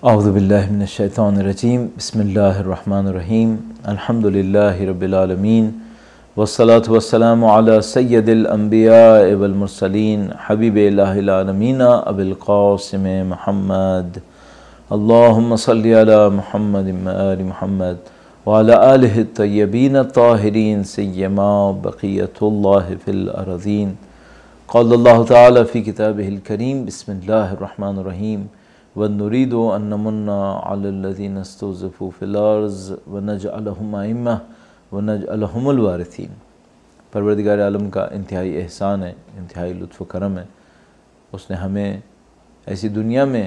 اعوذ باللہ من الشیطان الرجیم بسم اللہ الرحمن الرحیم الحمد للہ رب العالمین والصلاة والسلام علی سید الانبیاء والمرسلین حبیب الہ العالمین ابی القاسم محمد اللہم صلی علی محمد وآل محمد وعلی آلہ الطیبین الطاہرین سیما بقیۃ اللہ فی الارضین قال اللہ تعالی فی کتابہ الکریم بسم اللہ الرحمن الرحیم وَنُرِيدُ أَن نَّمُنَّ عَلَى الَّذِينَ اسْتُضْعِفُوا فِي الْأَرْضِ وَنَجْعَلَهُمْ أَئِمَّةً وَنَجْعَلَهُمُ الْوَارِثِينَ۔ پروردگار عالم کا انتہائی احسان ہے، انتہائی لطف و کرم ہے۔ اس نے ہمیں ایسی دنیا میں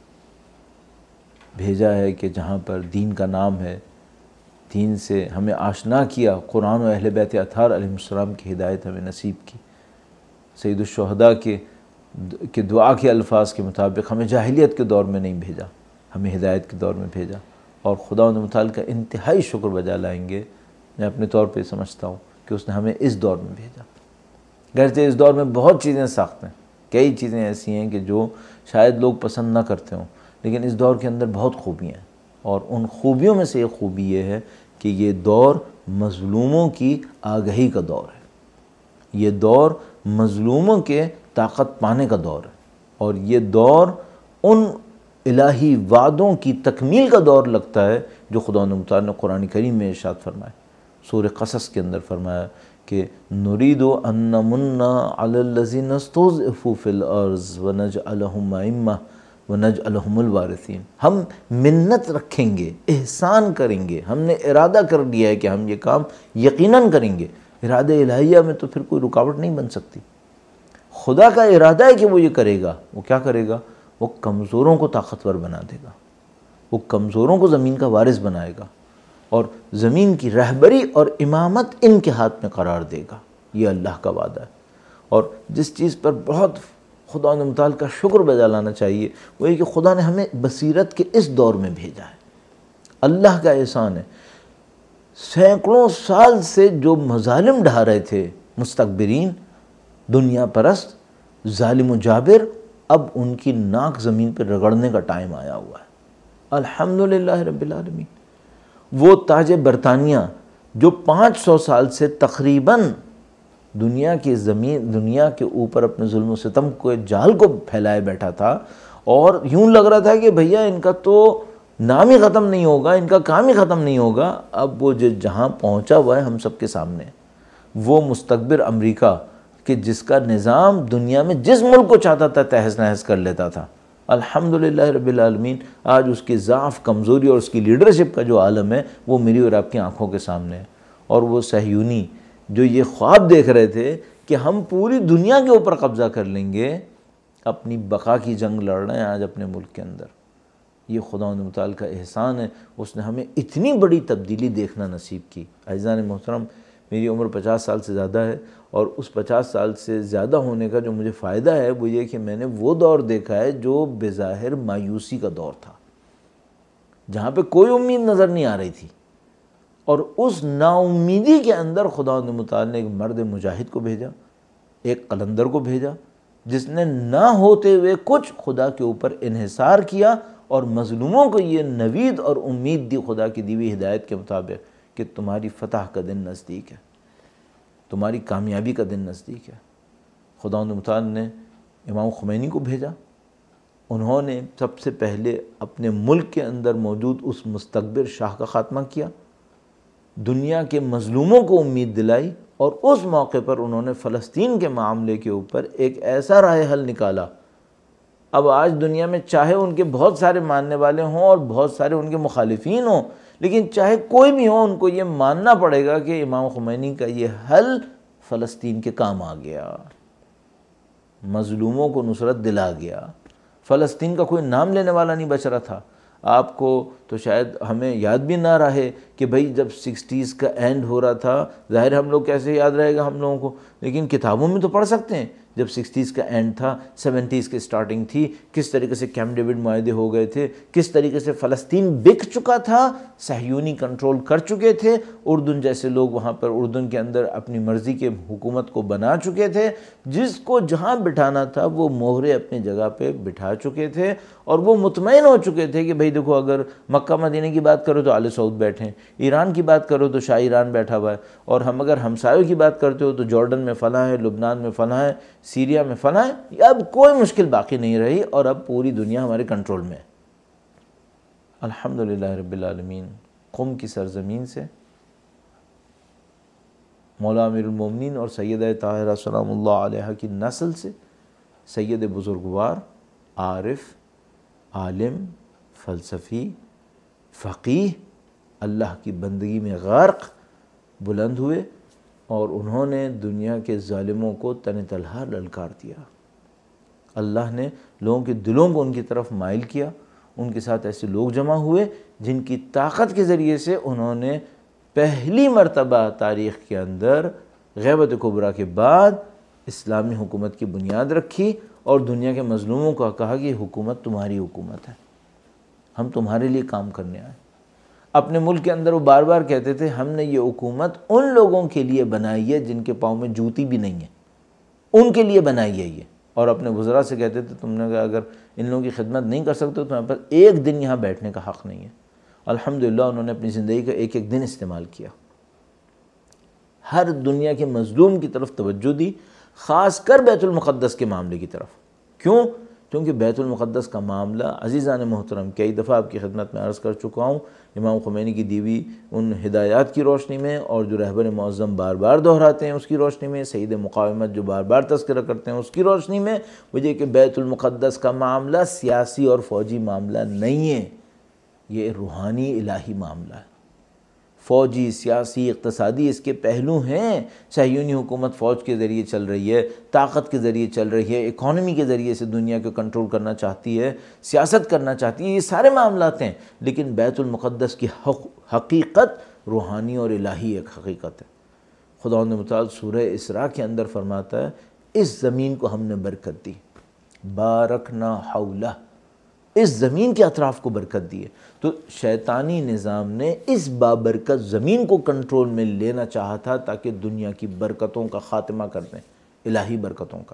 بھیجا ہے کہ جہاں پر دین کا نام ہے، دین سے ہمیں آشنا کیا، قرآن و اہل بیت اطہار علیہ السلام کی ہدایت ہمیں نصیب کی، سید الشہداء کے دعا کے الفاظ کے مطابق ہمیں جاہلیت کے دور میں نہیں بھیجا، ہمیں ہدایت کے دور میں بھیجا، اور خداوند متعال کا انتہائی شکر بجا لائیں گے۔ میں اپنے طور پہ سمجھتا ہوں کہ اس نے ہمیں اس دور میں بھیجا۔ گرچہ اس دور میں بہت چیزیں سخت ہیں، کئی چیزیں ایسی ہیں کہ جو شاید لوگ پسند نہ کرتے ہوں، لیکن اس دور کے اندر بہت خوبیاں ہیں، اور ان خوبیوں میں سے ایک خوبی یہ ہے کہ یہ دور مظلوموں کی آگہی کا دور ہے، یہ دور مظلوموں کے طاقت پانے کا دور ہے، اور یہ دور ان الہی وعدوں کی تکمیل کا دور لگتا ہے جو خداوند متعال نے قرآن کریم میں ارشاد فرمایا، سورہ قصص کے اندر فرمایا کہ نُرِيدُ أَن نَّمُنَّ عَلَى الَّذِينَ اسْتُضْعِفُوا فِي الْأَرْضِ وَنَجْعَلَهُمْ أَئِمَّةً وَنَجْعَلَهُمُ الْوَارِثِينَ۔ ہم منت رکھیں گے، احسان کریں گے، ہم نے ارادہ کر لیا ہے کہ ہم یہ کام یقیناً کریں گے۔ ارادہ الہیہ میں تو پھر کوئی رکاوٹ نہیں بن سکتی۔ خدا کا ارادہ ہے کہ وہ یہ کرے گا، وہ کیا کرے گا؟ وہ کمزوروں کو طاقتور بنا دے گا، وہ کمزوروں کو زمین کا وارث بنائے گا، اور زمین کی رہبری اور امامت ان کے ہاتھ میں قرار دے گا۔ یہ اللہ کا وعدہ ہے، اور جس چیز پر بہت خداوند متعال کا شکر بجا لانا چاہیے وہ یہ کہ خدا نے ہمیں بصیرت کے اس دور میں بھیجا ہے۔ اللہ کا احسان ہے، سینکڑوں سال سے جو مظالم ڈھا رہے تھے مستکبرین، دنیا پرست، ظالم و جابر، اب ان کی ناک زمین پہ رگڑنے کا ٹائم آیا ہوا ہے۔ الحمدللہ رب العالمین۔ وہ تاج برطانیہ جو 500 سال سے تقریباً دنیا کے اوپر اپنے ظلم و ستم کو جال کو پھیلائے بیٹھا تھا، اور یوں لگ رہا تھا کہ بھیا ان کا تو نام ہی ختم نہیں ہوگا، ان کا کام ہی ختم نہیں ہوگا، اب وہ جہاں پہنچا ہوا ہے ہم سب کے سامنے، وہ مستکبر امریکہ کہ جس کا نظام دنیا میں جس ملک کو چاہتا تھا تہس نہس کر لیتا تھا، الحمدللہ رب العالمین آج اس کی ضعف، کمزوری اور اس کی لیڈرشپ کا جو عالم ہے وہ میری اور آپ کی آنکھوں کے سامنے ہے۔ اور وہ صہیونی جو یہ خواب دیکھ رہے تھے کہ ہم پوری دنیا کے اوپر قبضہ کر لیں گے، اپنی بقا کی جنگ لڑ رہے ہیں آج اپنے ملک کے اندر۔ یہ خداوند متعال کا احسان ہے، اس نے ہمیں اتنی بڑی تبدیلی دیکھنا نصیب کی۔ عزیزان محترم، میری عمر 50 سال سے زیادہ ہے، اور اس 50 سال سے زیادہ ہونے کا جو مجھے فائدہ ہے وہ یہ کہ میں نے وہ دور دیکھا ہے جو بظاہر مایوسی کا دور تھا، جہاں پہ کوئی امید نظر نہیں آ رہی تھی، اور اس نا امیدی کے اندر خداوند متعال نے ایک مرد مجاہد کو بھیجا، ایک قلندر کو بھیجا، جس نے نہ ہوتے ہوئے کچھ خدا کے اوپر انحصار کیا، اور مظلوموں کو یہ نوید اور امید دی خدا کی دی ہوئی ہدایت کے مطابق کہ تمہاری فتح کا دن نزدیک ہے، تمہاری کامیابی کا دن نزدیک ہے۔ خداوند متعال نے امام خمینی کو بھیجا، انہوں نے سب سے پہلے اپنے ملک کے اندر موجود اس مستکبر شاہ کا خاتمہ کیا، دنیا کے مظلوموں کو امید دلائی، اور اس موقع پر انہوں نے فلسطین کے معاملے کے اوپر ایک ایسا راہ حل نکالا۔ اب آج دنیا میں چاہے ان کے بہت سارے ماننے والے ہوں اور بہت سارے ان کے مخالفین ہوں، لیکن چاہے کوئی بھی ہو، ان کو یہ ماننا پڑے گا کہ امام خمینی کا یہ حل فلسطین کے کام آ گیا، مظلوموں کو نصرت دلا گیا، فلسطین کا کوئی نام لینے والا نہیں بچ رہا تھا۔ آپ کو تو شاید ہمیں یاد بھی نہ رہے کہ بھئی جب 60s کا اینڈ ہو رہا تھا، ظاہر ہم لوگ کیسے یاد رہے گا ہم لوگوں کو، لیکن کتابوں میں تو پڑھ سکتے ہیں جب 60s کا اینڈ تھا، 70s کی سٹارٹنگ تھی، کس طریقے سے کیمپ ڈیوڈ معاہدے ہو گئے تھے، کس طریقے سے فلسطین بک چکا تھا، صہیونی کنٹرول کر چکے تھے، اردن جیسے لوگ وہاں پر اردن کے اندر اپنی مرضی کے حکومت کو بنا چکے تھے، جس کو جہاں بٹھانا تھا وہ مہرے اپنی جگہ پہ بٹھا چکے تھے، اور وہ مطمئن ہو چکے تھے کہ بھئی دیکھو اگر مکہ مدینہ کی بات کرو تو آل سعود بیٹھے ہیں، ایران کی بات کرو تو شاہ ایران بیٹھا ہوا ہے، اور ہم اگر ہمسایوں کی بات کرتے ہو تو جارڈن میں فلاں ہے، لبنان میں فلاں ہے، سیریا میں فلاں ہے، اب کوئی مشکل باقی نہیں رہی، اور اب پوری دنیا ہمارے کنٹرول میں ہے۔ الحمدللہ رب العالمین، قم کی سرزمین سے مولا امیر المومنین اور سیدہ طاہرہ سلام اللہ علیہ کی نسل سے سید بزرگوار، عارف، عالم، فلسفی، فقیہ، اللہ کی بندگی میں غرق بلند ہوئے، اور انہوں نے دنیا کے ظالموں کو تن تنہا للکار دیا۔ اللہ نے لوگوں کے دلوں کو ان کی طرف مائل کیا، ان کے ساتھ ایسے لوگ جمع ہوئے جن کی طاقت کے ذریعے سے انہوں نے پہلی مرتبہ تاریخ کے اندر غیبت کبریٰ کے بعد اسلامی حکومت کی بنیاد رکھی، اور دنیا کے مظلوموں کو کہا کہ یہ حکومت تمہاری حکومت ہے، ہم تمہارے لیے کام کرنے آئے۔ اپنے ملک کے اندر وہ بار بار کہتے تھے ہم نے یہ حکومت ان لوگوں کے لیے بنائی ہے جن کے پاؤں میں جوتی بھی نہیں ہے، ان کے لیے بنائی ہے یہ، اور اپنے وزراء سے کہتے تھے تم نے اگر ان لوگوں کی خدمت نہیں کر سکتے تو تمہارے پاس ایک دن یہاں بیٹھنے کا حق نہیں ہے۔ الحمدللہ انہوں نے اپنی زندگی کا ایک ایک دن استعمال کیا، ہر دنیا کے مظلوم کی طرف توجہ دی، خاص کر بیت المقدس کے معاملے کی طرف۔ کیوں؟ کیونکہ بیت المقدس کا معاملہ عزیزان محترم کئی دفعہ آپ کی خدمت میں عرض کر چکا ہوں، امام خمینی کی دیوی ان ہدایات کی روشنی میں، اور جو رہبر معظم بار بار دہراتے ہیں اس کی روشنی میں، سید مقاومت جو بار بار تذکرہ کرتے ہیں اس کی روشنی میں، وجہ کہ بیت المقدس کا معاملہ سیاسی اور فوجی معاملہ نہیں ہے، یہ روحانی الہی معاملہ ہے۔ فوجی، سیاسی، اقتصادی اس کے پہلو ہیں۔ صہیونی حکومت فوج کے ذریعے چل رہی ہے، طاقت کے ذریعے چل رہی ہے، اکانومی کے ذریعے سے دنیا کو کنٹرول کرنا چاہتی ہے، سیاست کرنا چاہتی ہے، یہ سارے معاملات ہیں، لیکن بیت المقدس کی حقیقت روحانی اور الہی ایک حقیقت ہے۔ خداوند متعال سورہ اسراء کے اندر فرماتا ہے اس زمین کو ہم نے برکت دی، بارکنا حولہ، اس زمین کے اطراف کو برکت دی ہے۔ تو شیطانی نظام نے اس بابرکت زمین کو کنٹرول میں لینا چاہا تھا تاکہ دنیا کی برکتوں کا خاتمہ کر دیں، الہی برکتوں کا۔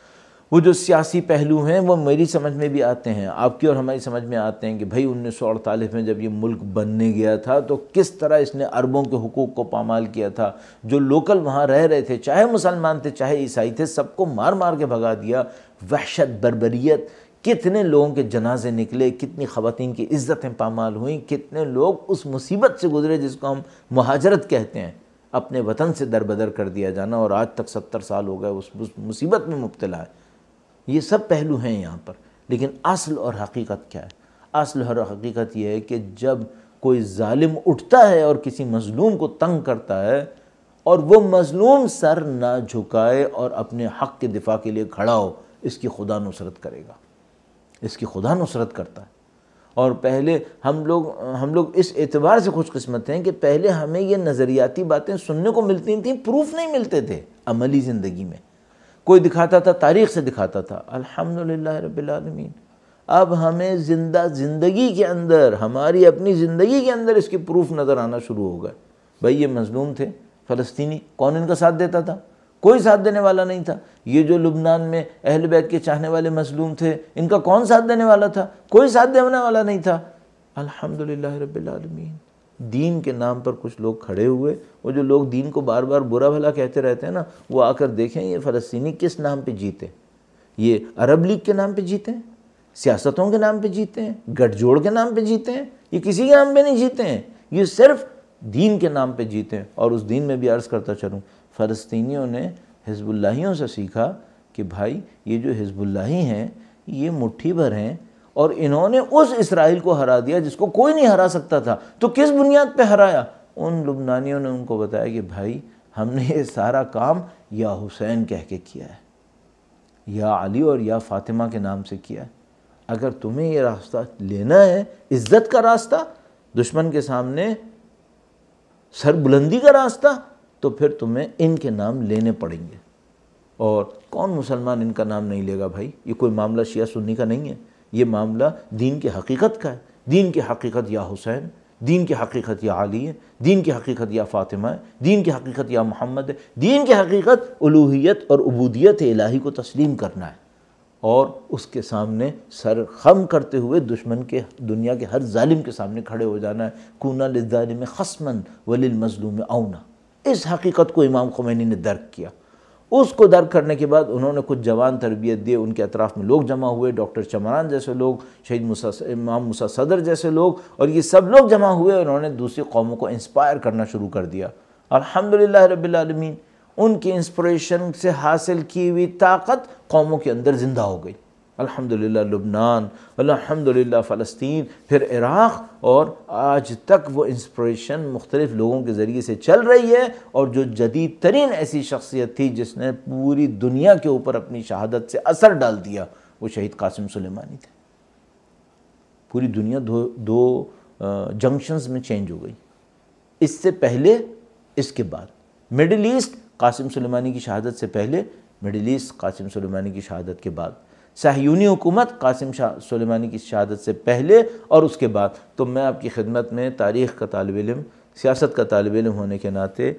وہ جو سیاسی پہلو ہیں وہ میری سمجھ میں بھی آتے ہیں، آپ کی اور ہماری سمجھ میں آتے ہیں کہ بھائی 1948 میں جب یہ ملک بننے گیا تھا تو کس طرح اس نے عربوں کے حقوق کو پامال کیا تھا۔ جو لوکل وہاں رہ رہے تھے، چاہے مسلمان تھے چاہے عیسائی تھے، سب کو مار مار کے بھگا دیا۔ وحشت، بربریت، کتنے لوگوں کے جنازے نکلے، کتنی خواتین کی عزتیں پامال ہوئیں، کتنے لوگ اس مصیبت سے گزرے جس کو ہم مہاجرت کہتے ہیں، اپنے وطن سے دربدر کر دیا جانا، اور آج تک 70 سال ہو گئے اس مصیبت میں مبتلا ہے۔ یہ سب پہلو ہیں یہاں پر، لیکن اصل اور حقیقت کیا ہے؟ اصل اور حقیقت یہ ہے کہ جب کوئی ظالم اٹھتا ہے اور کسی مظلوم کو تنگ کرتا ہے، اور وہ مظلوم سر نہ جھکائے اور اپنے حق کے دفاع کے لیے کھڑا ہو، اس کی خدا نصرت کرے گا، اس کی خدا نصرت کرتا ہے۔ اور پہلے ہم لوگ اس اعتبار سے خوش قسمت ہیں کہ پہلے ہمیں یہ نظریاتی باتیں سننے کو ملتی تھیں، پروف نہیں ملتے تھے عملی زندگی میں۔ کوئی دکھاتا تھا، تاریخ سے دکھاتا تھا، الحمدللہ رب العالمین اب ہمیں زندگی کے اندر، ہماری اپنی زندگی کے اندر اس کے پروف نظر آنا شروع ہو گئے۔ بھائی یہ مظلوم تھے فلسطینی، کون ان کا ساتھ دیتا تھا؟ کوئی ساتھ دینے والا نہیں تھا۔ یہ جو لبنان میں اہل بیت کے چاہنے والے مظلوم تھے، ان کا کون ساتھ دینے والا تھا؟ کوئی ساتھ دینے والا نہیں تھا۔ الحمدللہ رب العالمین دین کے نام پر کچھ لوگ کھڑے ہوئے، وہ جو لوگ دین کو بار بار برا بھلا کہتے رہتے ہیں نا، وہ آ کر دیکھیں یہ فلسطینی کس نام پہ جیتے۔ یہ عرب لیگ کے نام پہ جیتے ہیں، سیاستوں کے نام پہ جیتے ہیں، گٹھ جوڑ کے نام پہ جیتے ہیں، یہ کسی کے نام پہ نہیں جیتے ہیں، یہ صرف دین کے نام پہ جیتے ہیں۔ اور اس دین میں بھی عرض کرتا چلوں، فلسطینیوں نے حزب اللہیوں سے سیکھا کہ بھائی یہ جو حزب اللہی ہیں یہ مٹھی بھر ہیں، اور انہوں نے اس اسرائیل کو ہرا دیا جس کو کوئی نہیں ہرا سکتا تھا۔ تو کس بنیاد پہ ہرایا؟ ان لبنانیوں نے ان کو بتایا کہ بھائی ہم نے یہ سارا کام یا حسین کہہ کے کیا ہے، یا علی اور یا فاطمہ کے نام سے کیا ہے۔ اگر تمہیں یہ راستہ لینا ہے عزت کا راستہ، دشمن کے سامنے سر بلندی کا راستہ، تو پھر تمہیں ان کے نام لینے پڑیں گے۔ اور کون مسلمان ان کا نام نہیں لے گا بھائی؟ یہ کوئی معاملہ شیعہ سنی کا نہیں ہے، یہ معاملہ دین کی حقیقت کا ہے۔ دین کی حقیقت یا حسین، دین کی حقیقت یا علی ہے، دین کی حقیقت یا فاطمہ ہے، دین کی حقیقت یا محمد ہے، دین کی حقیقت الوہیت اور عبودیت الہی کو تسلیم کرنا ہے، اور اس کے سامنے سر خم کرتے ہوئے دشمن کے، دنیا کے ہر ظالم کے سامنے کھڑے ہو جانا ہے۔ کونا للظالم خصما وللمظلوم عونا، اس حقیقت کو امام خمینی نے درک کیا۔ اس کو درک کرنے کے بعد انہوں نے کچھ جوان تربیت دی، ان کے اطراف میں لوگ جمع ہوئے، ڈاکٹر چمران جیسے لوگ، شہید امام موسیٰ صدر جیسے لوگ، اور یہ سب لوگ جمع ہوئے، انہوں نے دوسری قوموں کو انسپائر کرنا شروع کر دیا۔ الحمدللہ رب العالمین، ان کی انسپریشن سے حاصل کی ہوئی طاقت قوموں کے اندر زندہ ہو گئی۔ الحمدللہ لبنان، الحمدللہ فلسطین، پھر عراق، اور آج تک وہ انسپریشن مختلف لوگوں کے ذریعے سے چل رہی ہے۔ اور جو جدید ترین ایسی شخصیت تھی جس نے پوری دنیا کے اوپر اپنی شہادت سے اثر ڈال دیا، وہ شہید قاسم سلیمانی تھے۔ پوری دنیا دو جنکشنز میں چینج ہو گئی، اس سے پہلے، اس کے بعد۔ مڈل ایسٹ قاسم سلیمانی کی شہادت سے پہلے، مڈل ایسٹ قاسم سلیمانی کی شہادت کے بعد، صہیونی حکومت قاسم سلیمانی کی شہادت سے پہلے اور اس کے بعد۔ تو میں آپ کی خدمت میں تاریخ کا طالب علم، سیاست کا طالب علم ہونے کے ناطے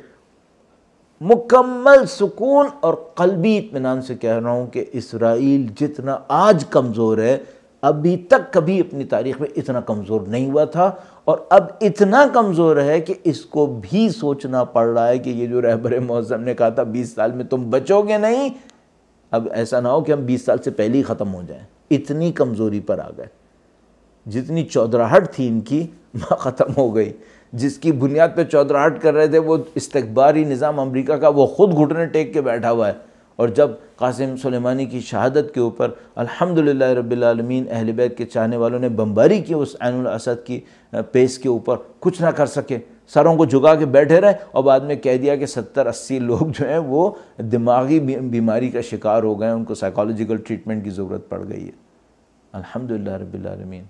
مکمل سکون اور قلبی اطمینان سے کہہ رہا ہوں کہ اسرائیل جتنا آج کمزور ہے، ابھی تک کبھی اپنی تاریخ میں اتنا کمزور نہیں ہوا تھا، اور اب اتنا کمزور ہے کہ اس کو بھی سوچنا پڑ رہا ہے کہ یہ جو رہبر معظم نے کہا تھا 20 سال میں تم بچو گے نہیں، اب ایسا نہ ہو کہ ہم 20 سال سے پہلے ہی ختم ہو جائیں۔ اتنی کمزوری پر آ گئے، جتنی چودراہٹ تھی ان کی ختم ہو گئی۔ جس کی بنیاد پہ چودراہٹ کر رہے تھے وہ استکباری نظام امریکہ کا، وہ خود گھٹنے ٹیک کے بیٹھا ہوا ہے۔ اور جب قاسم سلیمانی کی شہادت کے اوپر الحمدللہ رب العالمین اہل بیت کے چاہنے والوں نے بمباری کی اس عین الاسد کی پیس کے اوپر، کچھ نہ کر سکے، سروں کو جھکا کے بیٹھے رہے، اور بعد میں کہہ دیا کہ 70-80 لوگ جو ہیں وہ دماغی بیماری کا شکار ہو گئے، ان کو سائیکالوجیکل ٹریٹمنٹ کی ضرورت پڑ گئی ہے۔ الحمدللہ رب العالمین،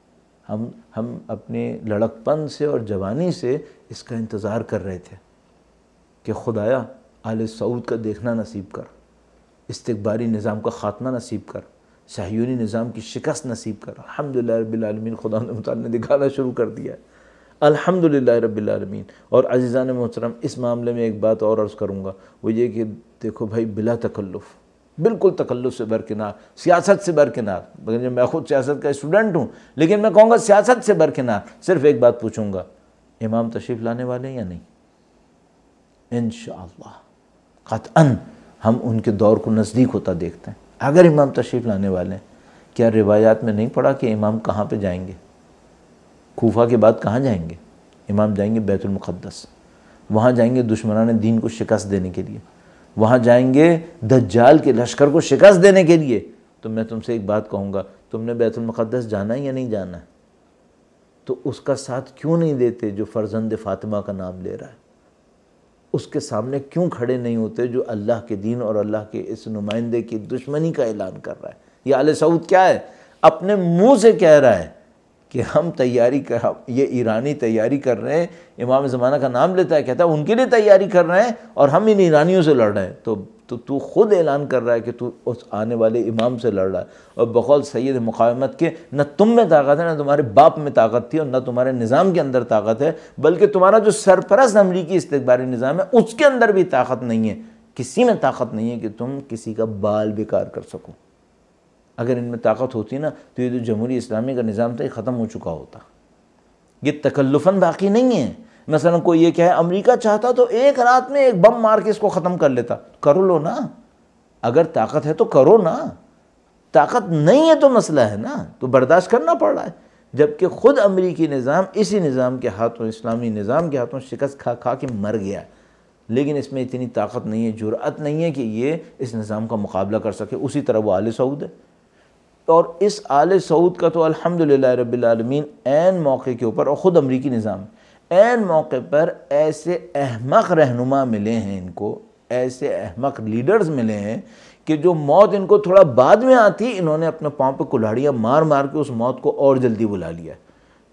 ہم اپنے لڑکپن سے اور جوانی سے اس کا انتظار کر رہے تھے کہ خدایا آل سعود کا دیکھنا نصیب کر، استکباری نظام کا خاتمہ نصیب کر، صہیونی نظام کی شکست نصیب کر۔ الحمدللہ رب العالمین، خدا نے دکھانا شروع کر دیا ہے، الحمدللہ رب العالمین۔ اور عزیزان محترم، اس معاملے میں ایک بات اور عرض کروں گا، وہ یہ کہ دیکھو بھائی، بلا تکلف، بالکل تکلف سے برکنار، سیاست سے برکنار، مگر میں خود سیاست کا اسٹوڈنٹ ہوں، لیکن میں کہوں گا سیاست سے برکنار، صرف ایک بات پوچھوں گا، امام تشریف لانے والے ہیں یا نہیں؟ انشاءاللہ قطعاً ہم ان کے دور کو نزدیک ہوتا دیکھتے ہیں۔ اگر امام تشریف لانے والے ہیں، کیا روایات میں نہیں پڑھا کہ امام کہاں پہ جائیں گے؟ کوفہ کے بعد کہاں جائیں گے؟ امام جائیں گے بیت المقدس، وہاں جائیں گے دشمنان دین کو شکست دینے کے لیے، وہاں جائیں گے دجال کے لشکر کو شکست دینے کے لیے۔ تو میں تم سے ایک بات کہوں گا، تم نے بیت المقدس جانا ہے یا نہیں جانا ہے؟ تو اس کا ساتھ کیوں نہیں دیتے جو فرزند فاطمہ کا نام لے رہا ہے؟ اس کے سامنے کیوں کھڑے نہیں ہوتے جو اللہ کے دین اور اللہ کے اس نمائندے کی دشمنی کا اعلان کر رہا ہے؟ یہ آل سعود کیا ہے؟ اپنے منہ سے کہہ رہا ہے کہ ہم تیاری کر، یہ ایرانی تیاری کر رہے ہیں، امام زمانہ کا نام لیتا ہے، کہتا ہے ان کے لیے تیاری کر رہے ہیں اور ہم ان ایرانیوں سے لڑ رہے ہیں۔ تو خود اعلان کر رہا ہے کہ تو اس آنے والے امام سے لڑ رہا ہے، اور بقول سید مقاومت کے نہ تم میں طاقت ہے، نہ تمہارے باپ میں طاقت تھی، اور نہ تمہارے نظام کے اندر طاقت ہے، بلکہ تمہارا جو سرپرست امریکی استکباری نظام ہے اس کے اندر بھی طاقت نہیں ہے، کسی میں طاقت نہیں ہے کہ تم کسی کا بال بیکار کر سکو۔ اگر ان میں طاقت ہوتی نا تو یہ جو جمہوری اسلامی کا نظام تھا یہ ختم ہو چکا ہوتا۔ یہ تکلفاً باقی نہیں ہے۔ مثلا کوئی یہ کہے امریکہ چاہتا تو ایک رات میں ایک بم مار کے اس کو ختم کر لیتا، کرو لو نا، اگر طاقت ہے تو کرو نا، طاقت نہیں ہے تو مسئلہ ہے نا، تو برداشت کرنا پڑ رہا ہے، جبکہ خود امریکی نظام اسی نظام کے ہاتھوں، اسلامی نظام کے ہاتھوں شکست کھا کھا کے مر گیا، لیکن اس میں اتنی طاقت نہیں ہے، جرأت نہیں ہے کہ یہ اس نظام کا مقابلہ کر سکے۔ اسی طرح وہ آل سعود ہے، اور اس آل سعود کا تو الحمدللہ رب العالمین عین موقع کے اوپر، اور خود امریکی نظام عین موقع پر ایسے احمق رہنما ملے ہیں ان کو، ایسے احمق لیڈرز ملے ہیں کہ جو موت ان کو تھوڑا بعد میں آتی، انہوں نے اپنے پاؤں پہ کلاڑیاں مار مار کے اس موت کو اور جلدی بلا لیا ہے۔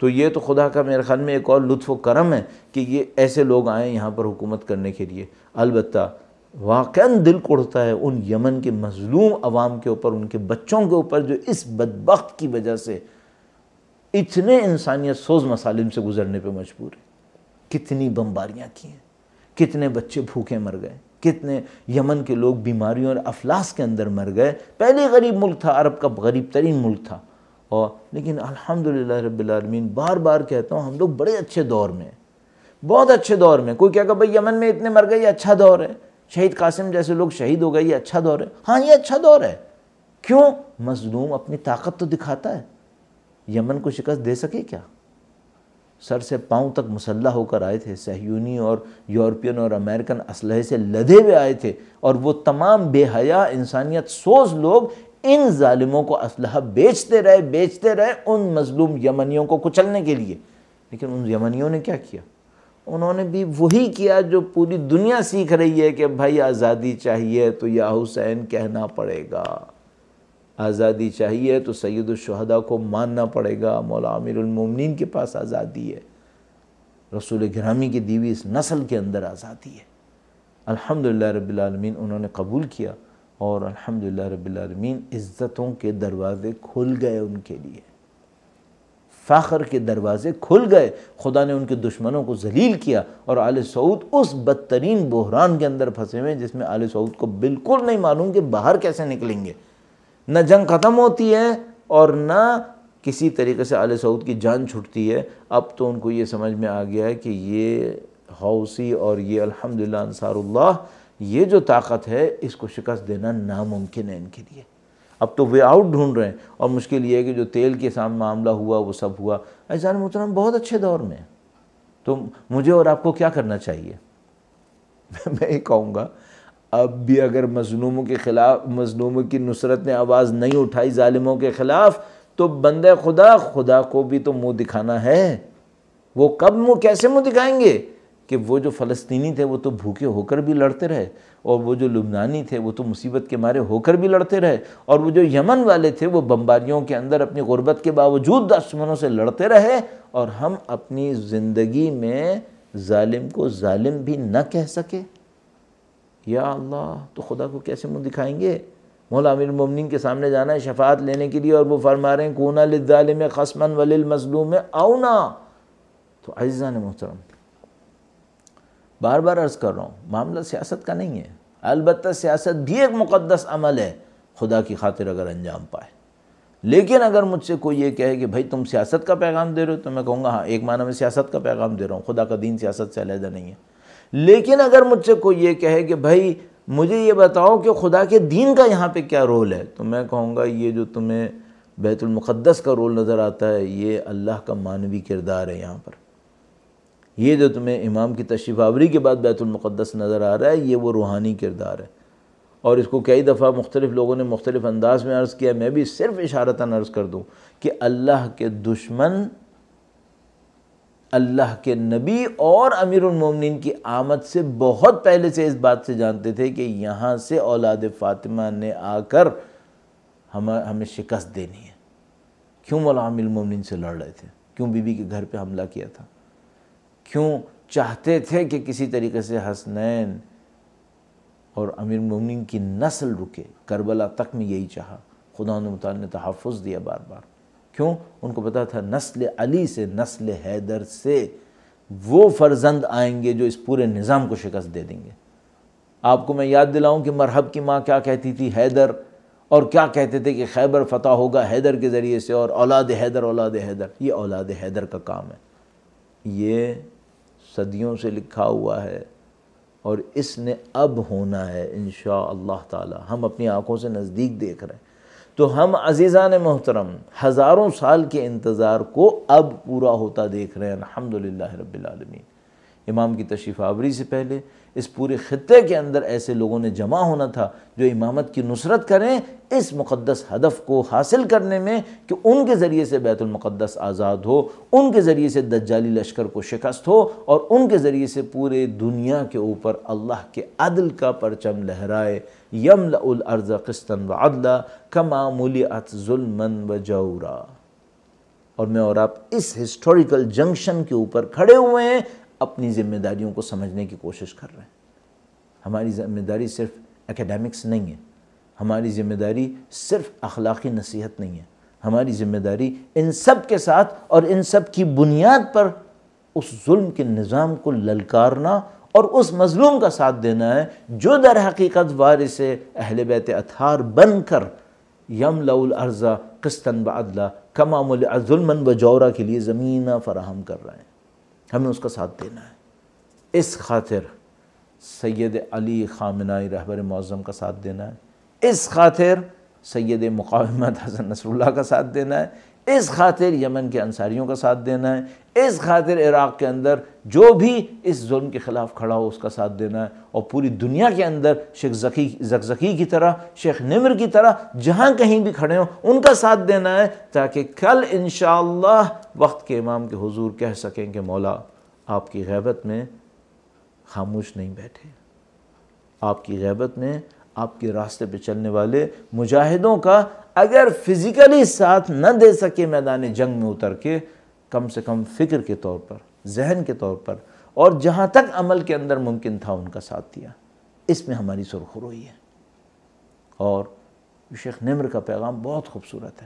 تو یہ تو خدا کا میرے خیال میں ایک اور لطف و کرم ہے کہ یہ ایسے لوگ آئیں یہاں پر حکومت کرنے کے لیے۔ البتہ واقعاً دل اڑتا ہے ان یمن کے مظلوم عوام کے اوپر، ان کے بچوں کے اوپر، جو اس بدبخت کی وجہ سے اتنے انسانیت سوز مسالم سے گزرنے پہ مجبور ہیں۔ کتنی بمباریاں کی ہیں، کتنے بچے بھوکے مر گئے، کتنے یمن کے لوگ بیماریوں اور افلاس کے اندر مر گئے۔ پہلے غریب ملک تھا، عرب کا غریب ترین ملک تھا، اور لیکن الحمدللہ رب العالمین، بار بار کہتا ہوں ہم لوگ بڑے اچھے دور میں ہیں، بہت اچھے دور میں۔ کوئی کہے کہ بھئی یمن میں اتنے مر گئے، یہ اچھا دور ہے، شہید قاسم جیسے لوگ شہید ہو گئے، یہ اچھا دور ہے۔ ہاں یہ اچھا دور ہے، کیوں؟ مظلوم اپنی طاقت تو دکھاتا ہے۔ یمن کو شکست دے سکے کیا؟ سر سے پاؤں تک مسلح ہو کر آئے تھے، صہیونی اور یورپین اور امریکن اسلحے سے لدے ہوئے آئے تھے، اور وہ تمام بے حیا انسانیت سوز لوگ ان ظالموں کو اسلحہ بیچتے رہے ان مظلوم یمنیوں کو کچلنے کے لیے۔ لیکن ان یمنیوں نے کیا کیا؟ انہوں نے بھی وہی کیا جو پوری دنیا سیکھ رہی ہے کہ بھائی آزادی چاہیے تو یا حسین کہنا پڑے گا، آزادی چاہیے تو سید الشہداء کو ماننا پڑے گا، مولا امیر المومنین کے پاس آزادی ہے، رسول گرامی کی دیوی اس نسل کے اندر آزادی ہے۔ الحمدللہ رب العالمین انہوں نے قبول کیا، اور الحمدللہ رب العالمین عزتوں کے دروازے کھل گئے ان کے لیے، فخر کے دروازے کھل گئے۔ خدا نے ان کے دشمنوں کو ذلیل کیا، اور آل سعود اس بدترین بحران کے اندر پھنسے ہوئے جس میں آل سعود کو بالکل نہیں معلوم کہ باہر کیسے نکلیں گے۔ نہ جنگ ختم ہوتی ہے اور نہ کسی طریقے سے آل سعود کی جان چھٹتی ہے۔ اب تو ان کو یہ سمجھ میں آ گیا ہے کہ یہ حوثی اور یہ الحمدللہ انصار اللہ، یہ جو طاقت ہے اس کو شکست دینا ناممکن ہے ان کے لیے۔ اب تو وے آؤٹ ڈھونڈ رہے ہیں، اور مشکل یہ ہے کہ جو تیل کے سامنے معاملہ ہوا وہ سب ہوا۔ عزیزان محترم بہت اچھے دور میں، تو مجھے اور آپ کو کیا کرنا چاہیے؟ میں یہ کہوں گا اب بھی اگر مظلوموں کے خلاف، مظلوموں کی نصرت نے آواز نہیں اٹھائی ظالموں کے خلاف، تو بندے خدا کو بھی تو منہ دکھانا ہے۔ وہ کب منہ، کیسے منہ دکھائیں گے؟ کہ وہ جو فلسطینی تھے وہ تو بھوکے ہو کر بھی لڑتے رہے، اور وہ جو لبنانی تھے وہ تو مصیبت کے مارے ہو کر بھی لڑتے رہے، اور وہ جو یمن والے تھے وہ بمباریوں کے اندر اپنی غربت کے باوجود دشمنوں سے لڑتے رہے، اور ہم اپنی زندگی میں ظالم کو ظالم بھی نہ کہہ سکے۔ یا اللہ، تو خدا کو کیسے منہ دکھائیں گے؟ مولا امیر المومنین کے سامنے جانا ہے شفاعت لینے کے لیے، اور وہ فرما رہے ہیں کونا للظالم خصما وللمظلوم اونا۔ تو عزیزان محترم، بار بار عرض کر رہا ہوں، معاملہ سیاست کا نہیں ہے، البتہ سیاست بھی ایک مقدس عمل ہے خدا کی خاطر اگر انجام پائے۔ لیکن اگر مجھ سے کوئی یہ کہے کہ بھائی تم سیاست کا پیغام دے رہے ہو، تو میں کہوں گا ہاں ایک معنی میں سیاست کا پیغام دے رہا ہوں، خدا کا دین سیاست سے علیحدہ نہیں ہے۔ لیکن اگر مجھ سے کوئی یہ کہے کہ بھائی مجھے یہ بتاؤ کہ خدا کے دین کا یہاں پہ کیا رول ہے، تو میں کہوں گا یہ جو تمہیں بیت المقدس کا رول نظر آتا ہے یہ اللہ کا معنوی کردار ہے یہاں پر۔ یہ جو تمہیں امام کی تشریف آوری کے بعد بیت المقدس نظر آ رہا ہے یہ وہ روحانی کردار ہے۔ اور اس کو کئی دفعہ مختلف لوگوں نے مختلف انداز میں عرض کیا، میں بھی صرف اشارتاً عرض کر دوں کہ اللہ کے دشمن اللہ کے نبی اور امیر المومنین کی آمد سے بہت پہلے سے اس بات سے جانتے تھے کہ یہاں سے اولاد فاطمہ نے آ کر ہمیں شکست دینی ہے۔ کیوں مولا امیر المومنین سے لڑ رہے تھے؟ کیوں بی بی کے گھر پہ حملہ کیا تھا؟ کیوں چاہتے تھے کہ کسی طریقے سے حسنین اور امیر المومنین کی نسل رکے؟ کربلا تک میں یہی چاہا، خدا متعال نے تحفظ دیا بار بار۔ کیوں؟ ان کو پتا تھا نسل علی سے، نسل حیدر سے وہ فرزند آئیں گے جو اس پورے نظام کو شکست دے دیں گے۔ آپ کو میں یاد دلاؤں کہ مرحب کی ماں کیا کہتی تھی؟ حیدر، اور کیا کہتے تھے کہ خیبر فتح ہوگا حیدر کے ذریعے سے، اور اولاد حیدر اولاد حیدر۔ یہ اولاد حیدر کا کام ہے، یہ صدیوں سے لکھا ہوا ہے، اور اس نے اب ہونا ہے انشاءاللہ تعالی۔ ہم اپنی آنکھوں سے نزدیک دیکھ رہے ہیں، تو ہم عزیزان محترم ہزاروں سال کے انتظار کو اب پورا ہوتا دیکھ رہے ہیں الحمدللہ رب العالمین۔ امام کی تشریف آوری سے پہلے اس پورے خطے کے اندر ایسے لوگوں نے جمع ہونا تھا جو امامت کی نصرت کریں اس مقدس ہدف کو حاصل کرنے میں، کہ ان کے ذریعے سے بیت المقدس آزاد ہو، ان کے ذریعے سے دجالی لشکر کو شکست ہو، اور ان کے ذریعے سے پورے دنیا کے اوپر اللہ کے عدل کا پرچم لہرائے۔ یملأ الارض قسطا وعدلا کما ملئت ظلما وجورا۔ اور میں اور آپ اس ہسٹوریکل جنکشن کے اوپر کھڑے ہوئے ہیں، اپنی ذمہ داریوں کو سمجھنے کی کوشش کر رہے ہیں۔ ہماری ذمہ داری صرف اکیڈیمکس نہیں ہے، ہماری ذمہ داری صرف اخلاقی نصیحت نہیں ہے، ہماری ذمہ داری ان سب کے ساتھ اور ان سب کی بنیاد پر اس ظلم کے نظام کو للکارنا اور اس مظلوم کا ساتھ دینا ہے جو در حقیقت وارث اہل بیت اطہار بن کر یملأ الارض قسطا وعدلا کما ملئ ظلما وجورا کے لیے زمین فراہم کر رہے ہیں۔ ہمیں اس کا ساتھ دینا ہے۔ اس خاطر سید علی خامنائی رہبر معظم کا ساتھ دینا ہے، اس خاطر سید مقاومت حسن نصر اللہ کا ساتھ دینا ہے، اس خاطر یمن کے انصاریوں کا ساتھ دینا ہے، اس خاطر عراق کے اندر جو بھی اس ظلم کے خلاف کھڑا ہو اس کا ساتھ دینا ہے، اور پوری دنیا کے اندر شیخ زکزکی کی طرح، شیخ نمر کی طرح جہاں کہیں بھی کھڑے ہوں ان کا ساتھ دینا ہے، تاکہ کل انشاءاللہ وقت کے امام کے حضور کہہ سکیں کہ مولا آپ کی غیبت میں خاموش نہیں بیٹھے، آپ کی غیبت میں آپ کے راستے پہ چلنے والے مجاہدوں کا اگر فزیکلی ساتھ نہ دے سکے میدان جنگ میں اتر کے، کم سے کم فکر کے طور پر، ذہن کے طور پر، اور جہاں تک عمل کے اندر ممکن تھا ان کا ساتھ دیا۔ اس میں ہماری سرخروئی ہے۔ اور شیخ نمر کا پیغام بہت خوبصورت ہے،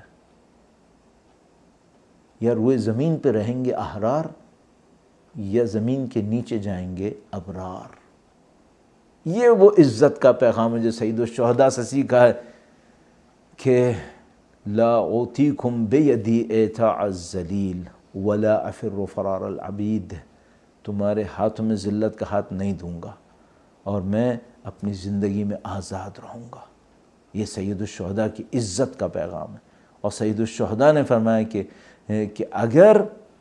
یا روئے زمین پہ رہیں گے احرار، یا زمین کے نیچے جائیں گے ابرار۔ یہ وہ عزت کا پیغام ہے جو سید الشہداء سے سیکھا ہے کہ لا اوتیکم بیدی ایتاء الذلیل ولا افر فرار العبید، تمہارے ہاتھوں میں ذلت کا ہاتھ نہیں دوں گا اور میں اپنی زندگی میں آزاد رہوں گا۔ یہ سید الشہداء کی عزت کا پیغام ہے۔ اور سید الشہداء نے فرمایا کہ اگر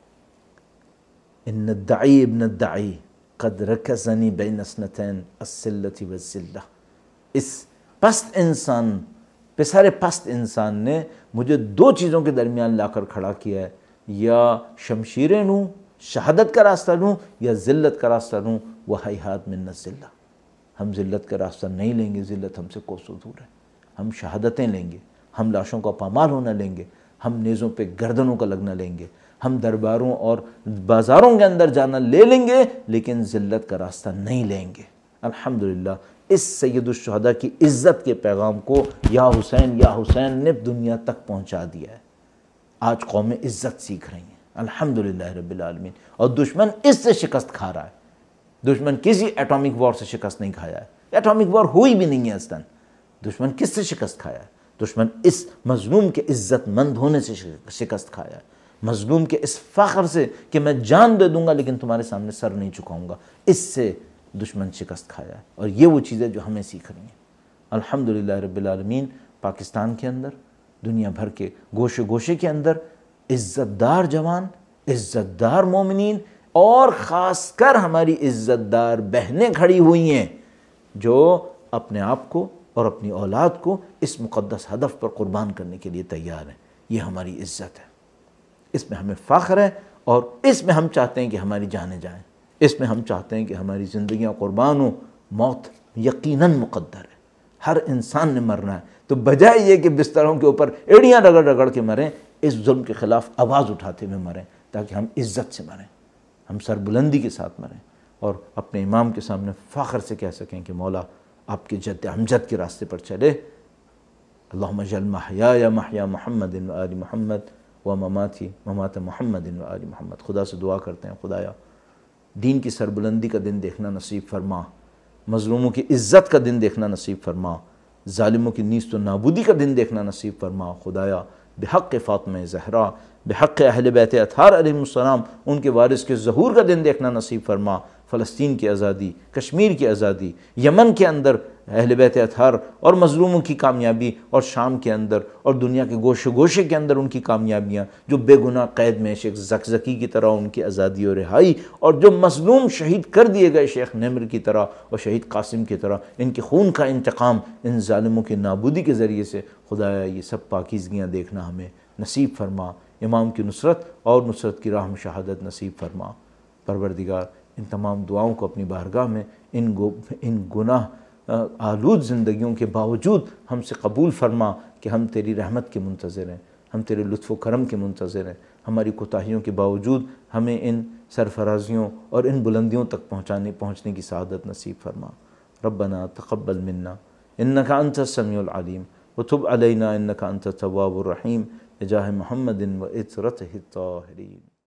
ان الدعی ابن الدعی قد رکزنی بین اثنتین السلۃ والذلہ، اس پست انسان، پسر پست انسان نے مجھے دو چیزوں کے درمیان لا کر کھڑا کیا ہے، یا شمشیریں لوں، شہادت کا راستہ لوں، یا ذلت کا راستہ لوں۔ وہیہات من الذلہ، ہم ذلت کا راستہ نہیں لیں گے، ذلت ہم سے کوسوں دور ہے۔ ہم شہادتیں لیں گے، ہم لاشوں کا پامال ہونا لیں گے، ہم نیزوں پہ گردنوں کا لگنا لیں گے، ہم درباروں اور بازاروں کے اندر جانا لے لیں گے، لیکن ذلت کا راستہ نہیں لیں گے۔ الحمدللہ اس سید الشہداء کی عزت کے پیغام کو یا حسین نے دنیا تک پہنچا دیا ہے۔ آج قوم عزت سیکھ رہی ہیں، الحمدللہ رب العالمین، اور دشمن اس سے شکست کھا رہا ہے۔ دشمن کسی ایٹامک وار سے شکست نہیں کھایا ہے، ایٹامک وار ہوئی بھی نہیں ہے اصلاً۔ دشمن کس سے شکست کھایا ہے؟ دشمن اس مظلوم کے عزت مند ہونے سے شکست کھایا ہے، مظلوم کے اس فخر سے کہ میں جان دے دوں گا لیکن تمہارے سامنے سر نہیں چکاؤں گا، اس سے دشمن شکست کھایا ہے۔ اور یہ وہ چیزیں جو ہمیں سیکھ رہی ہیں۔ الحمدللہ رب العالمین، پاکستان کے اندر، دنیا بھر کے گوشے گوشے کے اندر عزت دار جوان، عزت دار مومنین، اور خاص کر ہماری عزت دار بہنیں کھڑی ہوئی ہیں جو اپنے آپ کو اور اپنی اولاد کو اس مقدس ہدف پر قربان کرنے کے لیے تیار ہیں۔ یہ ہماری عزت ہے، اس میں ہمیں فخر ہے، اور اس میں ہم چاہتے ہیں کہ ہماری جانیں جائیں، اس میں ہم چاہتے ہیں کہ ہماری زندگیاں قربان ہوں۔ موت یقیناً مقدر ہے، ہر انسان نے مرنا ہے، تو بجائے یہ کہ بستروں کے اوپر ایڑیاں رگڑ رگڑ کے مریں، اس ظلم کے خلاف آواز اٹھاتے ہوئے مریں، تاکہ ہم عزت سے مریں، ہم سربلندی کے ساتھ مریں، اور اپنے امام کے سامنے فخر سے کہہ سکیں کہ مولا آپ کے جد امجد کے راستے پر چلے۔ اللہم اجعل محیایا محیا محمد و آل محمد و مماتی ممات محمد و آل محمد۔ خدا سے دعا کرتے ہیں، خدایا دین کی سربلندی کا دن دیکھنا نصیب فرما، مظلوموں کی عزت کا دن دیکھنا نصیب فرما، ظالموں کی نیست و نابودی کا دن دیکھنا نصیب فرما۔ خدایا بحق فاطمہ زہرا، بحق اہل بیت اطہار علیہ السلام، ان کے وارث کے ظہور کا دن دیکھنا نصیب فرما۔ فلسطین کی آزادی، کشمیر کی آزادی، یمن کے اندر اہل بیت اطہار اور مظلوموں کی کامیابی، اور شام کے اندر اور دنیا کے گوشے گوشے کے اندر ان کی کامیابیاں، جو بے گناہ قید میں شیخ زکزکی کی طرح ان کی آزادی اور رہائی، اور جو مظلوم شہید کر دیے گئے شیخ نمر کی طرح اور شہید قاسم کی طرح، ان کے خون کا انتقام ان ظالموں کی نابودی کے ذریعے سے خدایا یہ سب پاکیزگیاں دیکھنا ہمیں نصیب فرما۔ امام کی نصرت اور نصرت کی راہ میں شہادت نصیب فرما۔ پروردگار ان تمام دعاؤں کو اپنی بارگاہ میں ان گناہ آلود زندگیوں کے باوجود ہم سے قبول فرما کہ ہم تیری رحمت کے منتظر ہیں، ہم تیرے لطف و کرم کے منتظر ہیں، ہماری کوتاہیوں کے باوجود ہمیں ان سرفرازیوں اور ان بلندیوں تک پہنچنے کی سعادت نصیب فرما۔ ربنا تقبل منا انک انت السمیع العلیم وتب علینا انک انت التواب الرحیم بجاہ محمد و عطرتہ الطاہرین۔